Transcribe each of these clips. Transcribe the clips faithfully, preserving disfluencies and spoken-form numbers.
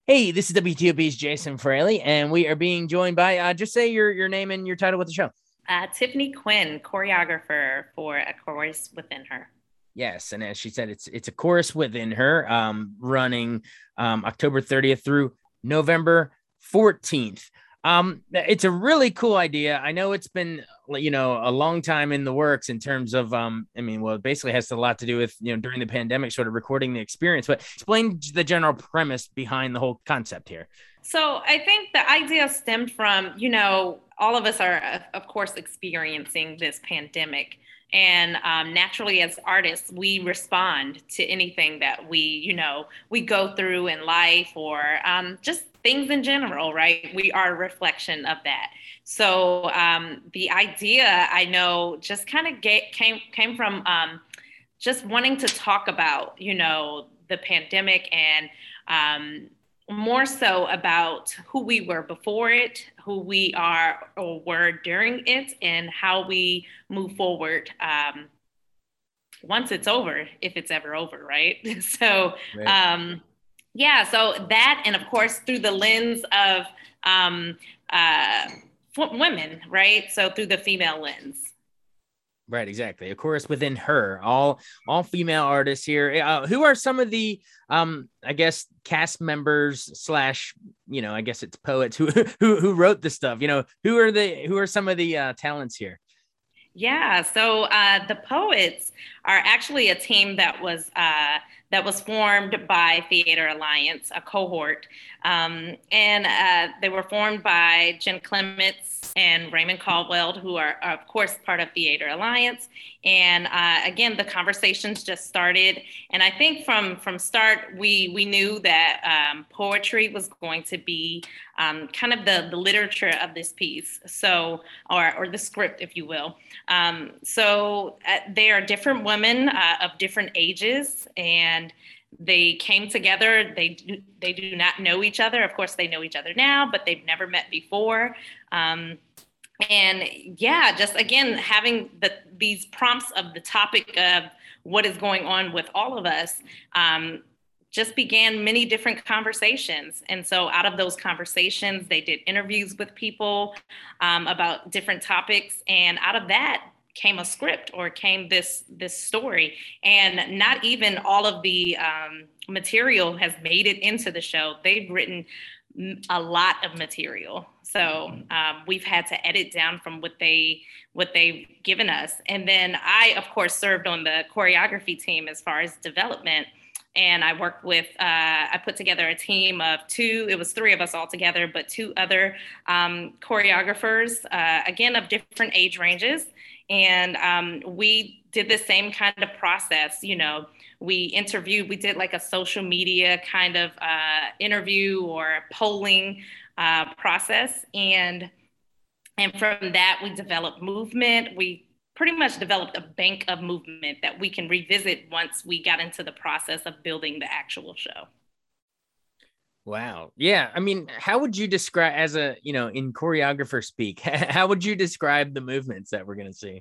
Hey, this is W T O P's Jason Fraley, and we are being joined by, uh, just say your, your name and your title with the show. Uh, Tiffany Quinn, choreographer for A Chorus Within Her. Yes, and as she said, it's it's a chorus within her, um, running um, October thirtieth through November fourteenth. Um, it's a really cool idea. I know it's been, you know, a long time in the works in terms of, um, I mean, well, it basically has a lot to do with, you know, during the pandemic, sort of recording the experience. But explain the general premise behind the whole concept here. So I think the idea stemmed from, you know, all of us are, of course, experiencing this pandemic. And um, naturally, as artists, we respond to anything that we, you know, we go through in life or um, just things in general, right? We are a reflection of that. So um, the idea, I know, just kind of came came from um, just wanting to talk about, you know, the pandemic and um, more so about who we were before it, who we are or were during it, and how we move forward um, once it's over, if it's ever over, right? So, Right. um, yeah, so that, and of course, through the lens of um, uh, women, right? So through the female lens. Right, exactly. Of course, within her, all all female artists here. Uh, who are some of the, um, I guess, cast members slash, you know, I guess it's poets who who who wrote the stuff. You know, who are the who are some of the uh, talents here? Yeah, so uh, the Poets are actually a team that was uh, that was formed by Theater Alliance, a cohort, um, and uh, they were formed by Jen Clements and Raymond Caldwell, who are, are of course part of Theater Alliance. And uh, again, the conversations just started, and I think from from start we we knew that um, poetry was going to be um, kind of the the literature of this piece, so or or the script, if you will. Um, so uh, they are different women uh, of different ages, and they came together. They do, they do not know each other. Of course, they know each other now, but they've never met before. Um, and yeah, just again having the these prompts of the topic of what is going on with all of us. Um, just began many different conversations. And so out of those conversations, they did interviews with people um, about different topics. And out of that came a script or came this, this story. And not even all of the um, material has made it into the show. They've written a lot of material. So um, we've had to edit down from what they what they've given us. And then I, of course, served on the choreography team as far as development. And I worked with, uh, I put together a team of two, it was three of us all together, but two other um, choreographers, uh, again, of different age ranges. And um, we did the same kind of process. You know, we interviewed, we did like a social media kind of uh, interview or polling uh, process. And, and from that, we developed movement. We pretty much developed a bank of movement that we can revisit once we got into the process of building the actual show. Wow. Yeah. I mean, how would you describe, as a, you know, in choreographer speak, how would you describe the movements that we're going to see?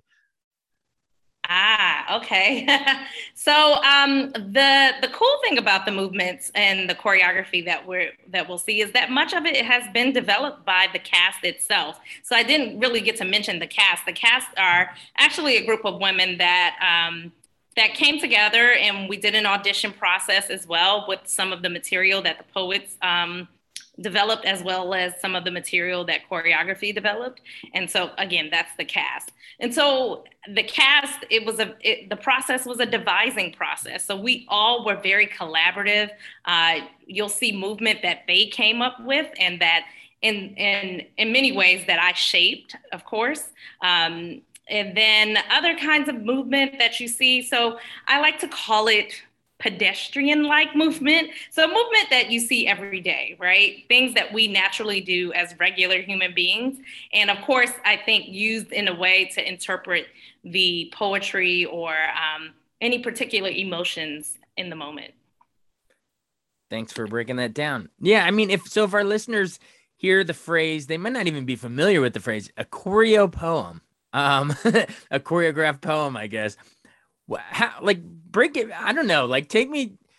Ah, okay. So um, the the cool thing about the movements and the choreography that we're that we'll see is that much of it has been developed by the cast itself. So I didn't really get to mention the cast. The cast are actually a group of women that um, that came together, and we did an audition process as well with some of the material that the poets um, developed, as well as some of the material that choreography developed. And so again, that's the cast. And so the cast, it was a, it, the process was a devising process. So we all were very collaborative. Uh, you'll see movement that they came up with, and that in, in, in many ways that I shaped, of course. Um, and then other kinds of movement that you see. So I like to call it pedestrian-like movement. So movement that you see every day, right? Things that we naturally do as regular human beings. And of course, I think used in a way to interpret the poetry or um, any particular emotions in the moment. Thanks for breaking that down. Yeah. I mean, if so, if our listeners hear the phrase, they might not even be familiar with the phrase, a choreo poem, um, a choreographed poem, I guess. How, like, break it, I don't know, like, take me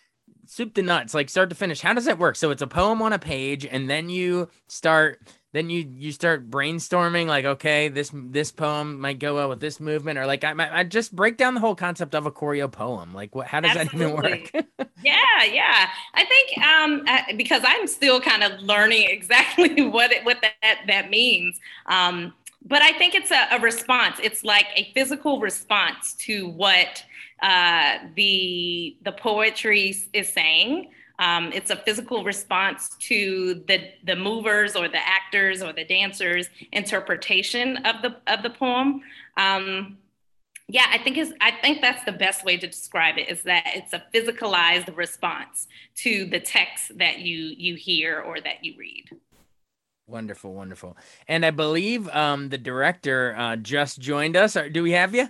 soup to nuts, like start to finish. How does that work? So it's a poem on a page, and then you start, then you you start brainstorming, like, okay, this this poem might go well with this movement, or like I I just break down the whole concept of a choreo poem. Like, what? How does Absolutely. that even work? Yeah, yeah. I think um, I, because I'm still kind of learning exactly what it, what that that means. Um, but I think it's a, a response. It's like a physical response to what uh, the the poetry is saying. Um, it's a physical response to the the movers or the actors or the dancers' interpretation of the of the poem. Um, yeah, I think is I think that's the best way to describe it, is that it's a physicalized response to the text that you you hear or that you read. Wonderful, wonderful. And I believe um, the director uh, just joined us. Do we have you?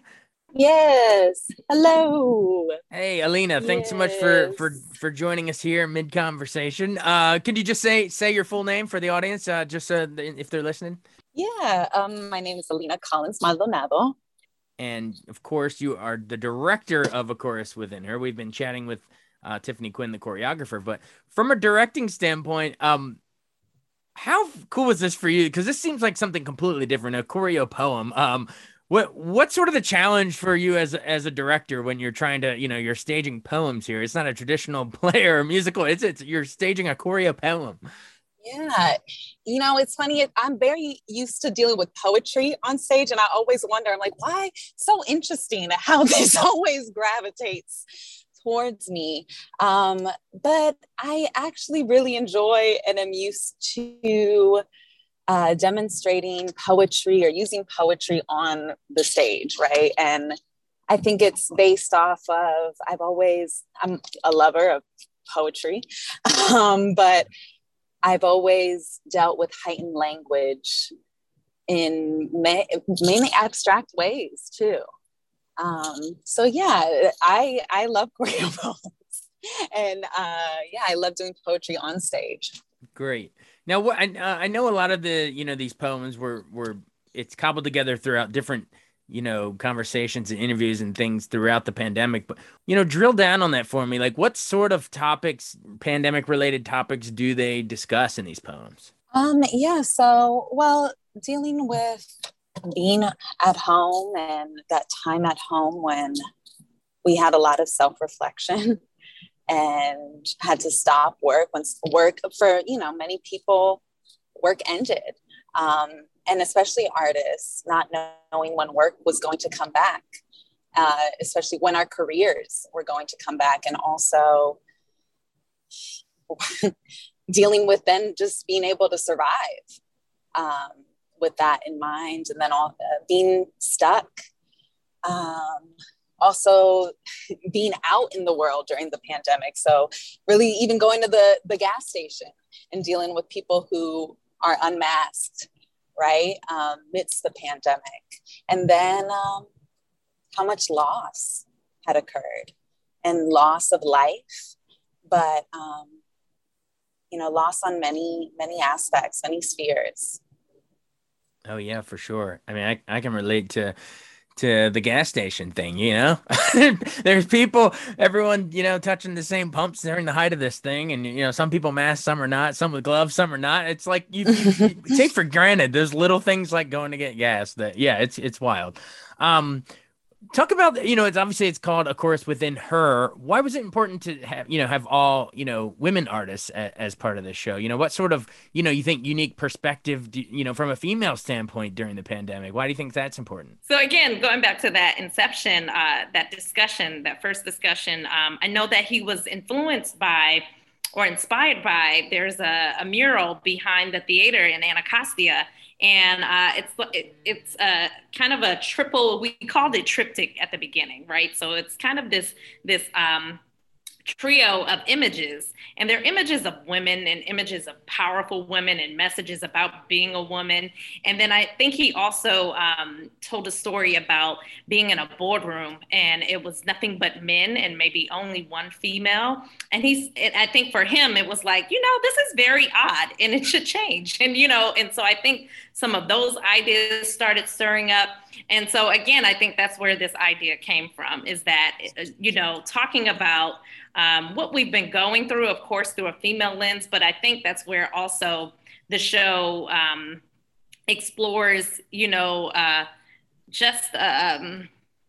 Yes. Hello. Hey, Alina, thanks yes. so much for for for joining us here mid conversation. Uh, could you just say say your full name for the audience, uh, just so if they're listening? Yeah. Um, my name is Alina Collins Maldonado. And of course, you are the director of A Chorus Within Her. We've been chatting with uh, Tiffany Quinn, the choreographer. But from a directing standpoint, um, how cool is this for you? Because this seems like something completely different, a choreo poem. Um, what what's sort of the challenge for you as as a director when you're trying to, you know, you're staging poems here? It's not a traditional play or a musical. It's it's you're staging a choreo poem. Yeah, you know, it's funny. I'm very used to dealing with poetry on stage, and I always wonder, I'm like, why so interesting how this always gravitates towards me. Um, but I actually really enjoy and am used to uh, demonstrating poetry or using poetry on the stage, right? And I think it's based off of, I've always, I'm a lover of poetry, um, but I've always dealt with heightened language in ma- mainly abstract ways too. Um, so yeah, I I love choreo poems, and uh, yeah, I love doing poetry on stage. Great. Now, what I uh, I know a lot of the you know these poems were were it's cobbled together throughout different you know conversations and interviews and things throughout the pandemic. But you know, drill down on that for me. Like, what sort of topics, pandemic related topics, do they discuss in these poems? Um, yeah. So, well, dealing with being at home and that time at home when we had a lot of self-reflection and had to stop work when work for, you know, many people, work ended. Um, and especially artists, not knowing when work was going to come back, uh, especially when our careers were going to come back. And also dealing with then just being able to survive. Um, with that in mind, and then all, uh, being stuck, um, also being out in the world during the pandemic. So really even going to the, the gas station and dealing with people who are unmasked, right, um, amidst the pandemic. And then um, how much loss had occurred, and loss of life, but, um, you know, loss on many, many aspects, many spheres. Oh yeah, for sure. I mean, I, I can relate to to the gas station thing, you know. There's people, everyone, you know, touching the same pumps during the height of this thing, and you know, some people masked, some are not, some with gloves, some are not. It's like you, you, you take for granted those little things like going to get gas. That yeah, it's it's wild. Um, Talk about, you know, it's obviously it's called A Chorus Within Her. Why was it important to have, you know, have all, you know, women artists a, as part of this show? You know, what sort of, you know, you think unique perspective, do, you know, from a female standpoint during the pandemic? Why do you think that's important? So again, going back to that inception, uh, that discussion, that first discussion, um, I know that he was influenced by or inspired by, there's a, a mural behind the theater in Anacostia. And uh, it's it, it's uh, kind of a triple. We called it triptych at the beginning, right? So it's kind of this this um, trio of images, and they're images of women and images of powerful women and messages about being a woman. And then I think he also um, told a story about being in a boardroom and it was nothing but men and maybe only one female. And he's, and I think for him, it was like, you know, this is very odd and it should change. And, you know, and so I think some of those ideas started stirring up. and so again, I think that's where this idea came from, is that, you know, talking about um, what we've been going through, of course, through a female lens, but I think that's where also the show um, explores, you know, uh, just um,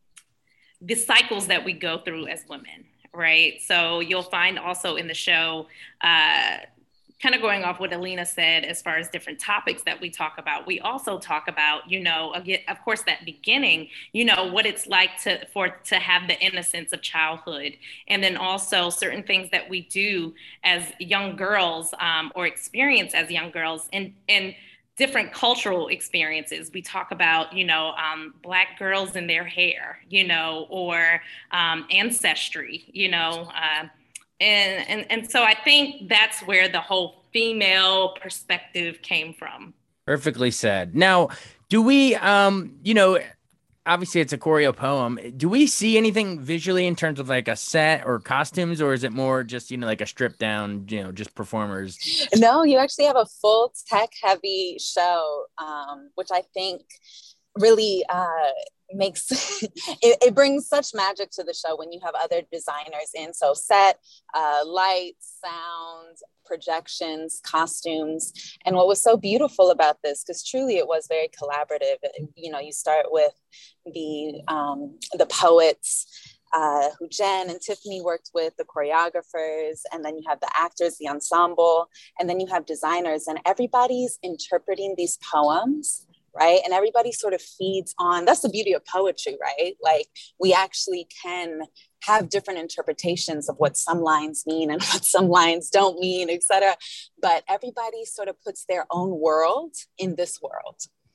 the cycles that we go through as women, right? So you'll find also in the show, uh, kind of going off what Alina said, as far as different topics that we talk about, we also talk about, you know, again, of course, that beginning, you know, what it's like to for to have the innocence of childhood, and then also certain things that we do as young girls um, or experience as young girls, and and different cultural experiences. We talk about, you know, um, Black girls and their hair, you know, or um, ancestry, you know. Uh, And, and and so I think that's where the whole female perspective came from. Perfectly said. Now, do we, um, you know, obviously it's a choreo poem. Do we see anything visually in terms of like a set or costumes, or is it more just, you know, like a stripped down, you know, just performers? No, you actually have a full tech heavy show, um, which I think really uh, makes it, it brings such magic to the show when you have other designers in. So set, uh, lights, sound, projections, costumes. And what was so beautiful about this, because truly it was very collaborative, you know, you start with the um, the poets uh, who Jen and Tiffany worked with, the choreographers, and then you have the actors, the ensemble, and then you have designers, and everybody's interpreting these poems, right? And everybody sort of feeds on, that's the beauty of poetry, right? Like we actually can have different interpretations of what some lines mean and what some lines don't mean, et cetera. But everybody sort of puts their own world in this world.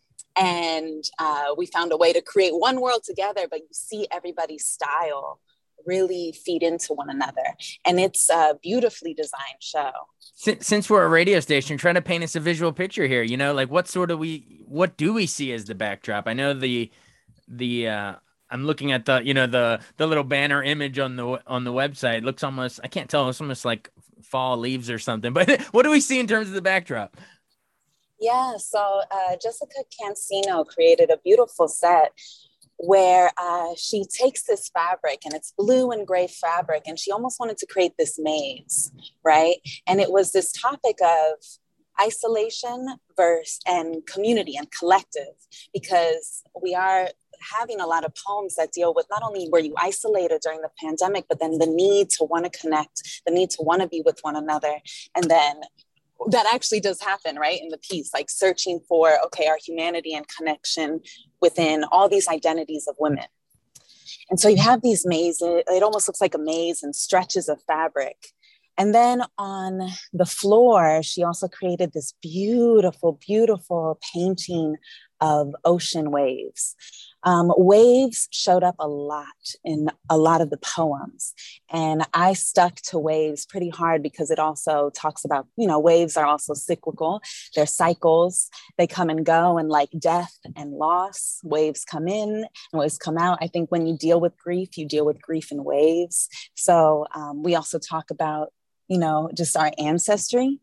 And uh, we found a way to create one world together, but you see everybody's style really feed into one another. And it's a beautifully designed show. Since, since we're a radio station, trying to paint us a visual picture here, you know, like what sort of we, what do we see as the backdrop? I know the, the, uh, I'm looking at the, you know, the, the little banner image on the, on the website. It looks almost, I can't tell, it's almost like fall leaves or something, but what do we see in terms of the backdrop? Yeah, so uh, Jessica Cancino created a beautiful set where uh, she takes this fabric, and it's blue and gray fabric, and she almost wanted to create this maze, right? And it was this topic of isolation versus and community and collective, because we are having a lot of poems that deal with not only were you isolated during the pandemic, but then the need to want to connect, the need to want to be with one another, and then that actually does happen, right? In the piece, like searching for, okay, our humanity and connection within all these identities of women. And so you have these mazes, it almost looks like a maze and stretches of fabric. And then on the floor, she also created this beautiful, beautiful painting of ocean waves. Um, waves showed up a lot in a lot of the poems. And I stuck to waves pretty hard because it also talks about, you know, waves are also cyclical. They're cycles. They come and go, and like death and loss, waves come in and waves come out. I think when you deal with grief, you deal with grief in waves. So um, we also talk about, you know, just our ancestry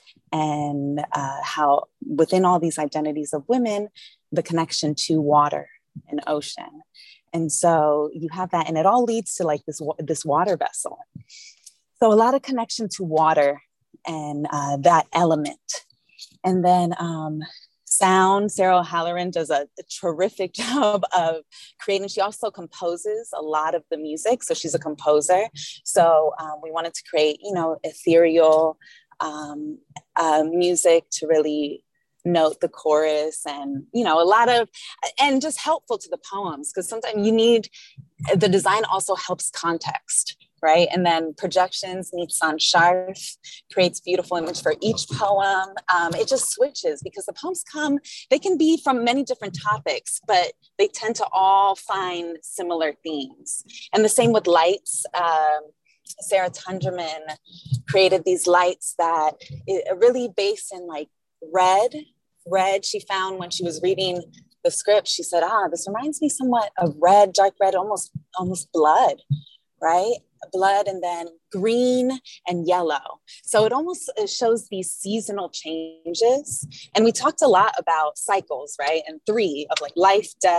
and uh, how within all these identities of women, the connection to water and ocean. And so you have that, and it all leads to like this, this water vessel. So a lot of connection to water and uh, that element. And then um, sound, Sarah O'Halloran does a, a terrific job of creating. She also composes a lot of the music. So she's a composer. So um, we wanted to create, you know, ethereal um, uh, music to really note the chorus, and, you know, a lot of, and just helpful to the poems, because sometimes you need, the design also helps context, right? And then projections, Nitsan Sharf creates beautiful image for each poem. Um, it just switches because the poems come, they can be from many different topics, but they tend to all find similar themes. And the same with lights. Um, Sarah Tunderman created these lights that are really based in like red, red she found when she was reading the script. She said, ah, this reminds me somewhat of red, dark red, almost, almost blood, right? Blood, and then green and yellow. So it almost it shows these seasonal changes. And we talked a lot about cycles, right? And three of like life, death,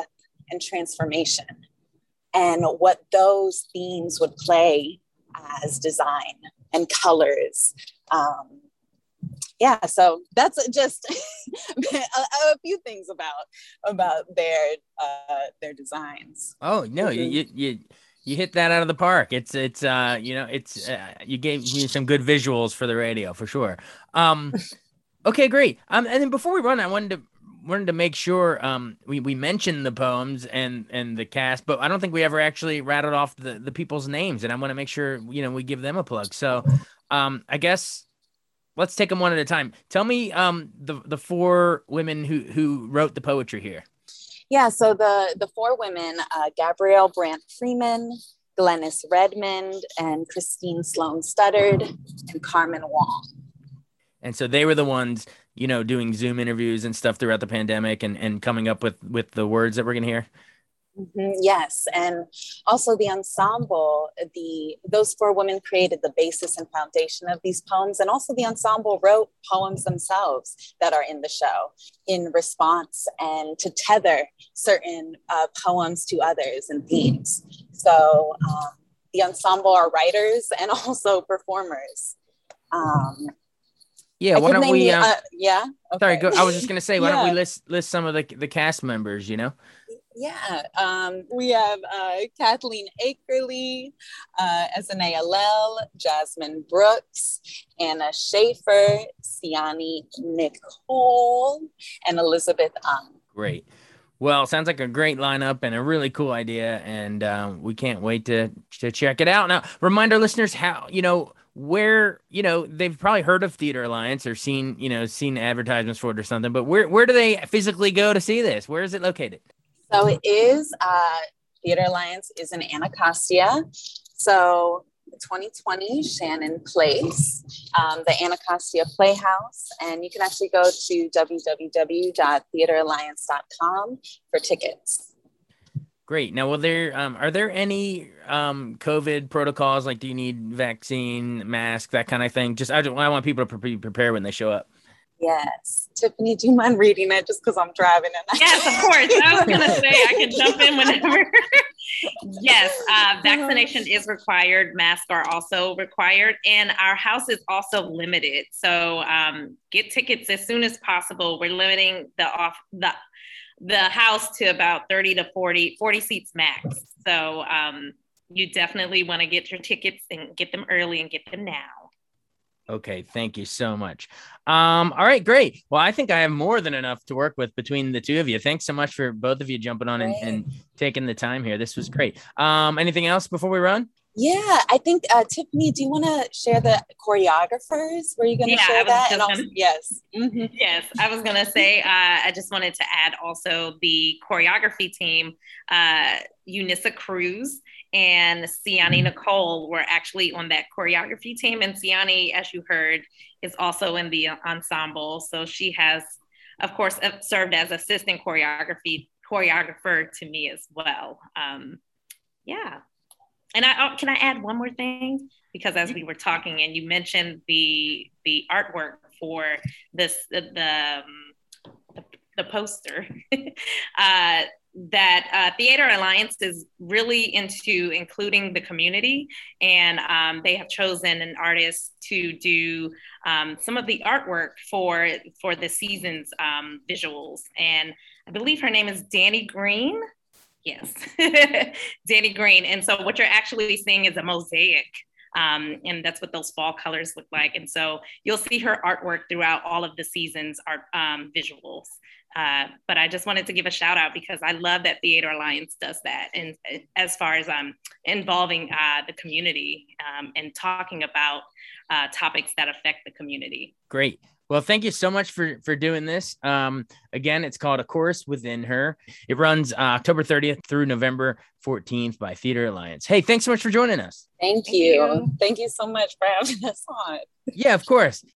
and transformation, and what those themes would play as design and colors. Um, yeah, so that's just a, a few things about about their uh, their designs. Oh no, mm-hmm. you you you hit that out of the park. It's it's uh you know it's uh, you gave me some good visuals for the radio for sure. Um, okay, great. Um, and then before we run, I wanted to wanted to make sure um we we mentioned the poems and and the cast, but I don't think we ever actually rattled off the the people's names, and I want to make sure you know we give them a plug. So, um, I guess. Let's take them one at a time. Tell me um, the the four women who who wrote the poetry here. Yeah, so the, the four women, uh, Gabrielle Brandt Freeman, Glennis Redmond, and Christine Sloan Studdard, and Carmen Wong. And so they were the ones, you know, doing Zoom interviews and stuff throughout the pandemic and, and coming up with, with the words that we're going to hear. Mm-hmm, yes, and also the ensemble, the those four women created the basis and foundation of these poems, and also the ensemble wrote poems themselves that are in the show in response and to tether certain uh, poems to others and themes. So um, the ensemble are writers and also performers. Um, yeah, why don't we? The, uh, uh, yeah, okay. Sorry, go, I was just gonna say, why yeah. don't we list list some of the the cast members? You know. Yeah, um, we have uh, Kathleen Akerley, uh, Esanay Alel, Jasmine Brooks, Anna Schaefer, Siani Nicole, and Elizabeth Ung. Great. Well, sounds like a great lineup and a really cool idea, and um, we can't wait to to check it out. Now, remind our listeners how, you know, where, you know, they've probably heard of Theater Alliance or seen, you know, seen advertisements for it or something, but where, where do they physically go to see this? Where is it located? So it is, uh, Theater Alliance is in Anacostia. So twenty twenty Shannon Place, um, the Anacostia Playhouse. And you can actually go to w w w dot theater alliance dot com for tickets. Great. Now, will there, um, are there any um, COVID protocols? Like, do you need vaccine, mask, that kind of thing? Just, I, just, I want people to be prepared when they show up. Yes. Tiffany, do you mind reading that just because I'm driving? And I- yes, of course. I was going to say I can jump in whenever. Yes, uh, vaccination is required. Masks are also required. And our house is also limited. So um, get tickets as soon as possible. We're limiting the off the the house to about thirty to forty, forty seats max. So um, you definitely want to get your tickets and get them early and get them now. Okay, thank you so much. Um, all right, great. Well, I think I have more than enough to work with between the two of you. Thanks so much for both of you jumping on and, and taking the time here. This was great. Um, anything else before we run? Yeah, I think, uh, Tiffany, do you want to share the choreographers? Were you going to yeah, share that? And also, gonna, yes. Mm-hmm. Yes, I was going to say, uh, I just wanted to add also the choreography team, uh, Eunice Cruz and Siani Nicole were actually on that choreography team. And Siani, as you heard, is also in the ensemble. So she has, of course, served as assistant choreography choreographer to me as well. Um, yeah. And I, oh, can I add one more thing? Because as we were talking and you mentioned the the artwork for this, the, the, the, the poster, uh, that uh, Theater Alliance is really into including the community, and um, they have chosen an artist to do um, some of the artwork for for the season's um, visuals. And I believe her name is Danny Green. Yes, Danny Green. And so what you're actually seeing is a mosaic. Um, and that's what those fall colors look like. And so you'll see her artwork throughout all of the season's art um, visuals. Uh, but I just wanted to give a shout out because I love that Theater Alliance does that. And as far as um, involving uh, the community um, and talking about uh, topics that affect the community. Great. Well, thank you so much for, for doing this. Um, again, it's called A Chorus Within Her. It runs uh, October thirtieth through November fourteenth by Theater Alliance. Hey, thanks so much for joining us. Thank you. Thank you, Thank you so much for having us on. Yeah, of course.